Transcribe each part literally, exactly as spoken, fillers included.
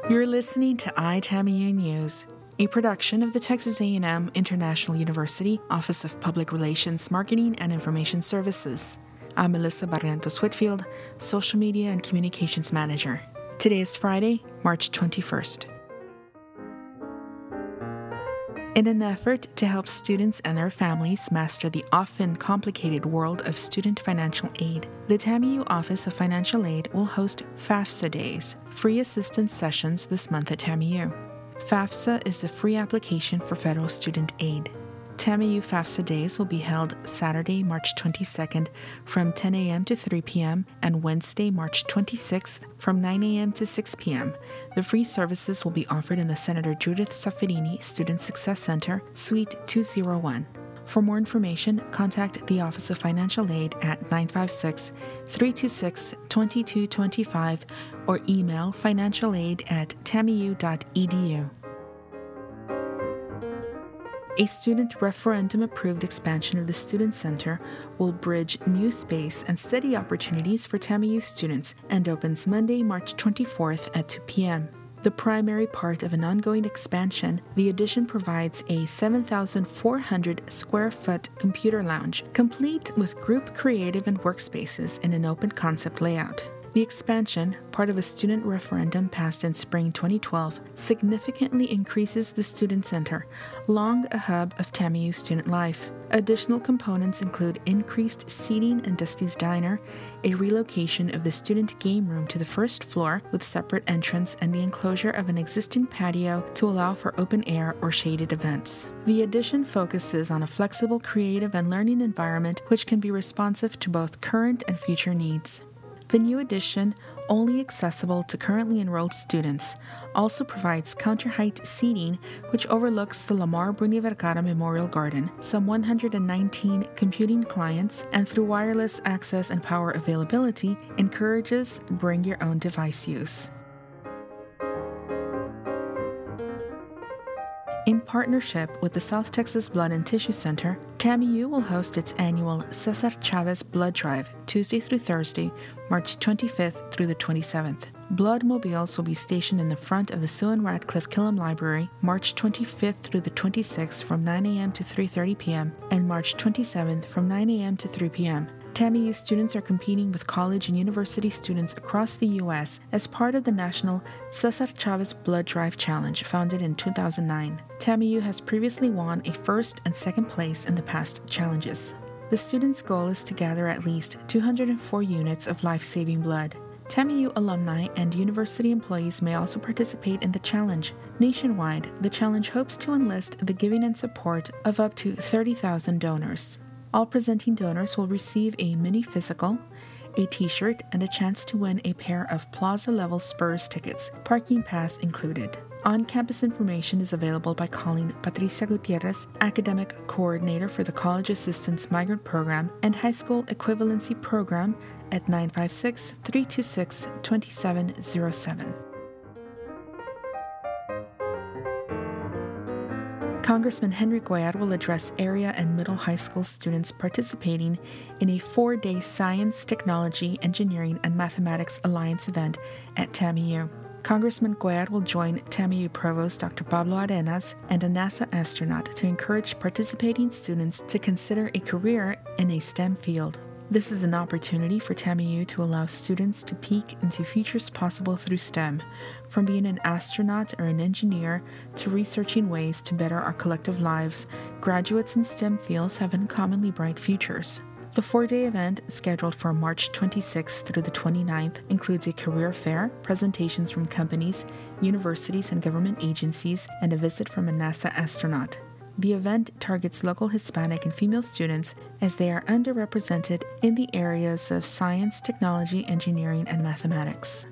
You're listening to iTAMIU News, a production of the Texas A and M International University Office of Public Relations, Marketing, and Information Services. I'm Melissa Barrientos Whitfield, Social Media and Communications Manager. Today is Friday, March twenty-first. In an effort to help students and their families master the often complicated world of student financial aid, the TAMIU Office of Financial Aid will host FAFSA Days, free assistance sessions this month at TAMIU. FAFSA is a free application for federal student aid. TAMIU FAFSA Days will be held Saturday, March twenty-second from ten a.m. to three p.m. and Wednesday, March twenty-sixth from nine a.m. to six p.m. The free services will be offered in the Senator Judith Saffirini Student Success Center, Suite two oh one. For more information, contact the Office of Financial Aid at nine five six, three two six, two two two five or email financialaid at tamiu dot e d u. A student referendum-approved expansion of the Student Center will bridge new space and study opportunities for TAMIU students and opens Monday, March twenty-fourth at two p.m. The primary part of an ongoing expansion, the addition provides a seven thousand four hundred square foot computer lounge, complete with group creative and workspaces in an open concept layout. The expansion, part of a student referendum passed in spring twenty twelve, significantly increases the Student Center, long a hub of TAMIU student life. Additional components include increased seating in Dusty's Diner, a relocation of the student game room to the first floor with separate entrance, and the enclosure of an existing patio to allow for open air or shaded events. The addition focuses on a flexible, creative, and learning environment which can be responsive to both current and future needs. The new addition, only accessible to currently enrolled students, also provides counter-height seating which overlooks the Lamar Bruni Vergara Memorial Garden, some one hundred nineteen computing clients, and through wireless access and power availability, encourages bring your own device use. In partnership with the South Texas Blood and Tissue Center, TAMIU will host its annual Cesar Chavez Blood Drive Tuesday through Thursday, March twenty-fifth through the twenty-seventh. Blood mobiles will be stationed in the front of the Sue and Radcliffe Killam Library March twenty-fifth through the twenty-sixth from nine a.m. to three thirty p.m. and March twenty-seventh from nine a.m. to three p.m. TAMIU students are competing with college and university students across the U S as part of the national Cesar Chavez Blood Drive Challenge founded in two thousand nine. TAMIU has previously won a first and second place in the past challenges. The students' goal is to gather at least two hundred four units of life-saving blood. TAMIU alumni and university employees may also participate in the challenge. Nationwide, the challenge hopes to enlist the giving and support of up to thirty thousand donors. All presenting donors will receive a mini physical, a t-shirt, and a chance to win a pair of Plaza-level Spurs tickets, parking pass included. On-campus information is available by calling Patricia Gutierrez, Academic Coordinator for the College Assistance Migrant Program and High School Equivalency Program at nine five six, three two six, two seven zero seven. Congressman Henry Cuellar will address area and middle high school students participating in a four-day Science, Technology, Engineering, and Mathematics Alliance event at TAMIU. Congressman Cuellar will join TAMIU Provost Doctor Pablo Arenas and a NASA astronaut to encourage participating students to consider a career in a STEM field. This is an opportunity for TAMIU to allow students to peek into futures possible through STEM, from being an astronaut or an engineer to researching ways to better our collective lives. Graduates in STEM fields have uncommonly bright futures. The four-day event, scheduled for March twenty-sixth through the twenty-ninth, includes a career fair, presentations from companies, universities, and government agencies, and a visit from a NASA astronaut. The event targets local Hispanic and female students as they are underrepresented in the areas of science, technology, engineering, and mathematics.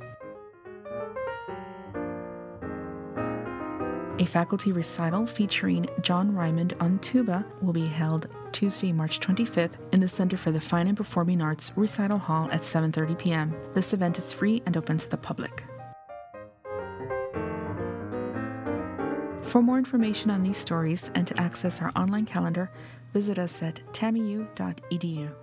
A faculty recital featuring John Raymond on tuba will be held Tuesday, March twenty-fifth in the Center for the Fine and Performing Arts Recital Hall at seven thirty p.m. This event is free and open to the public. For more information on these stories and to access our online calendar, visit us at tamiu dot e d u.